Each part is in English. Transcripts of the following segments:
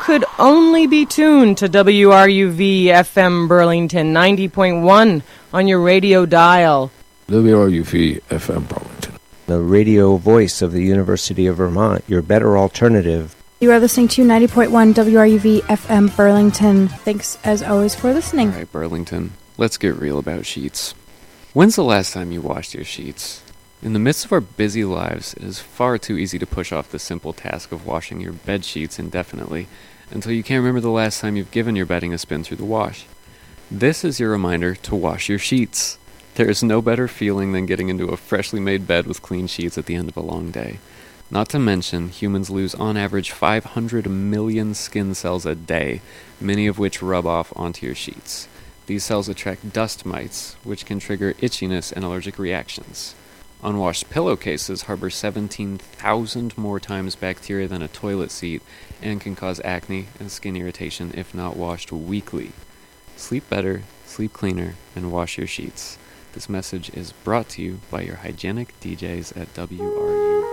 could only be tuned to WRUV FM Burlington 90.1 on your radio dial. WRUV FM Burlington, the radio voice of the University of Vermont, your better alternative. You are listening to 90.1 WRUV FM Burlington. Thanks, as always, for listening. All right, Burlington, let's get real about sheets. When's the last time you washed your sheets? In the midst of our busy lives, it is far too easy to push off the simple task of washing your bed sheets indefinitely until you can't remember the last time you've given your bedding a spin through the wash. This is your reminder to wash your sheets. There is no better feeling than getting into a freshly made bed with clean sheets at the end of a long day. Not to mention, humans lose on average 500 million skin cells a day, many of which rub off onto your sheets. These cells attract dust mites, which can trigger itchiness and allergic reactions. Unwashed pillowcases harbor 17,000 more times bacteria than a toilet seat and can cause acne and skin irritation if not washed weekly. Sleep better, sleep cleaner, and wash your sheets. This message is brought to you by your hygienic DJs at WRUV.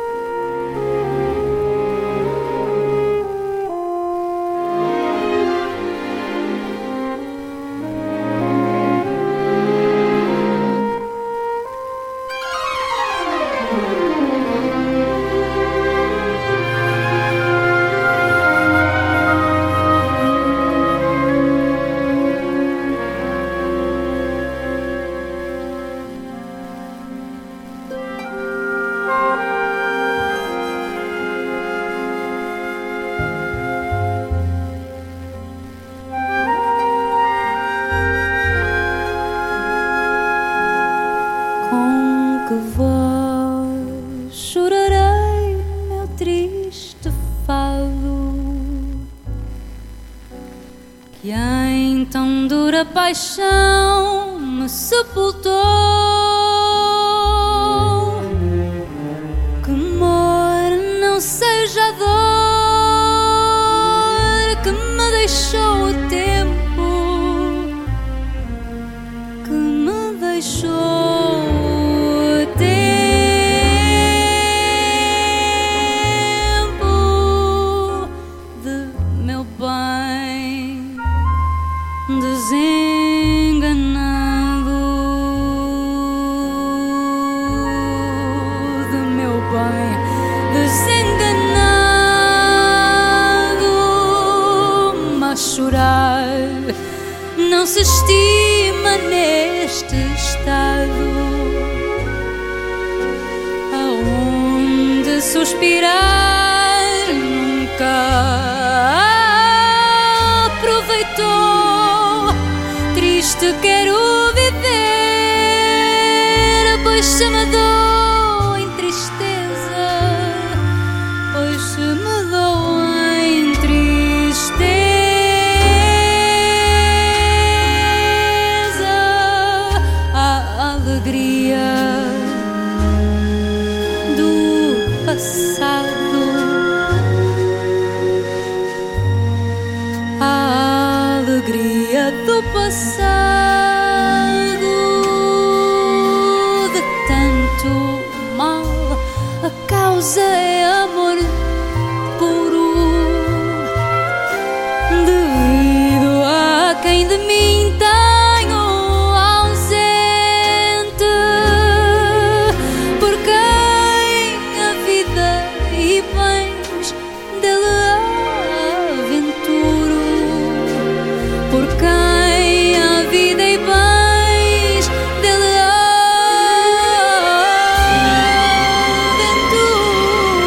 Paixão me sepultou, que mora não seja a dor que me deixou o tempo, que me deixou o tempo de meu bem desenganado, de meu bem desenganado, mas chorar não se estima neste estado, aonde suspirar nunca aproveitou. Triste quero viver, pois se me dou em tristeza, pois se me dou em tristeza, a alegria do passado, a alegria do passado, de tanto mal, a causa é amor puro, devido a quem de mim tenho ausente, por quem a vida e bens dele aventuro, por quem a vida e bens dele aventuro.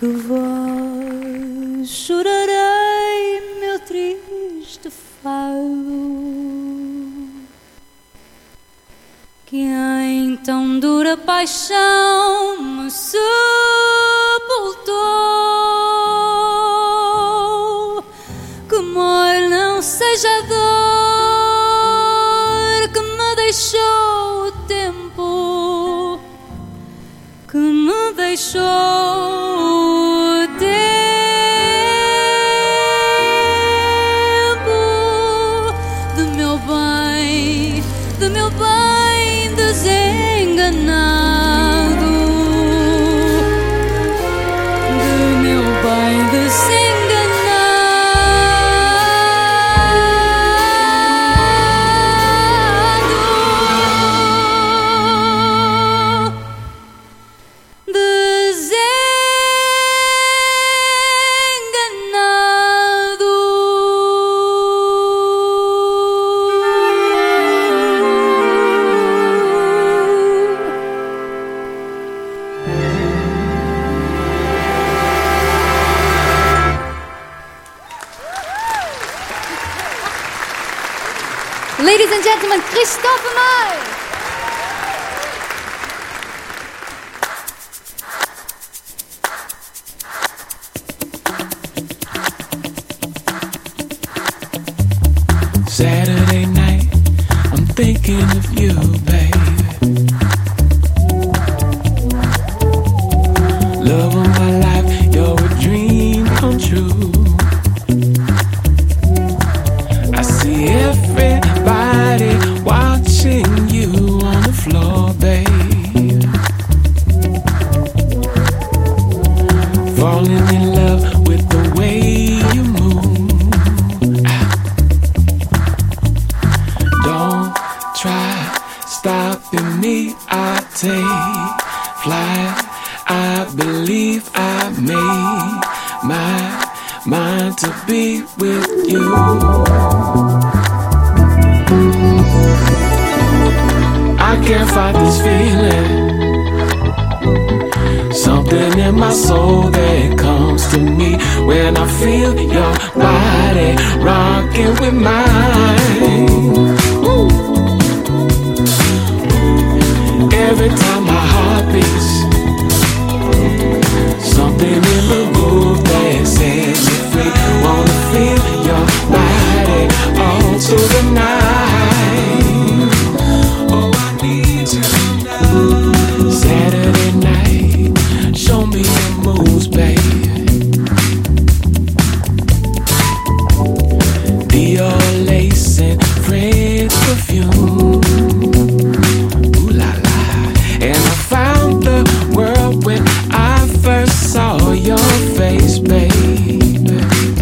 que vós chorarei meu triste fado, que em tão dura paixão me sepultou. Que mor não seja a dor que me deixou o tempo, que me deixou o tempo de meu bem desenganado, de meu bem Ladies and gentlemen, Christophe Maé. Saturday night, I'm thinking of you, baby. Love of my life, you're a dream come true. I see everybody watching you on the floor, babe. Falling in love with the way you move. Don't try stopping me, I take flight. I believe I made my mind to be with you. I can't fight this feeling, something in my soul that comes to me when I feel your body rocking with mine. Ooh. Every time my heart beats, something in the groove that sets me free. Wanna feel your body all through the night. Oh, I need you now. Saturday night, show me your moves, baby. Dior lace and French perfume. Ooh la la. And I found the world when I first saw your face, baby.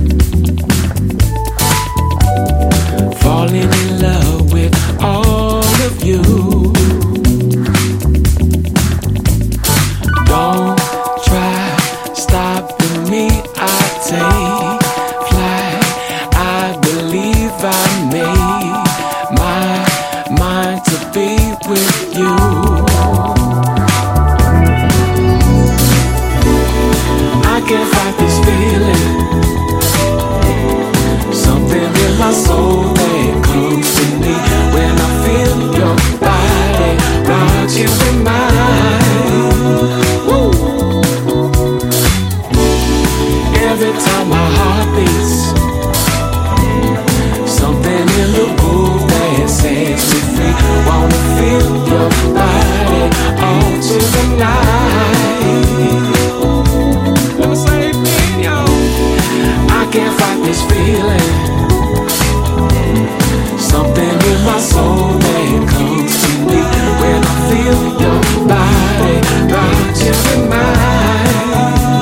Falling in love with all of you. Don't try stopping me, I take flight. I believe I made my mind to be with you. I can't fight this feeling, something in my soul that comes to me when I feel your body rocking with mine. Woo. Every time my heart beats, something in the groove that sets me free. Wanna feel your body all through the night. Let me say it again, yo. I can't fight this feeling, something in my soul that comes to me when I feel your body rocking with mine.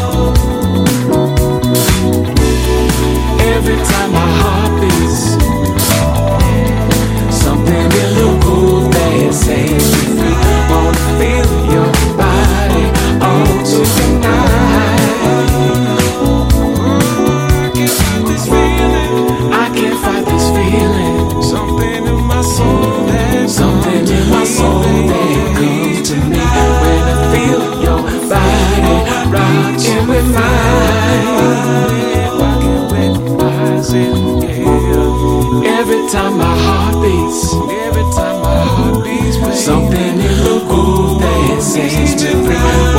Every time my heart beats, something in the groove that sets me free. Wanna feel your body all through the night. I can't fight this feeling, something in my time my heart beats, something in the groove that sets me free.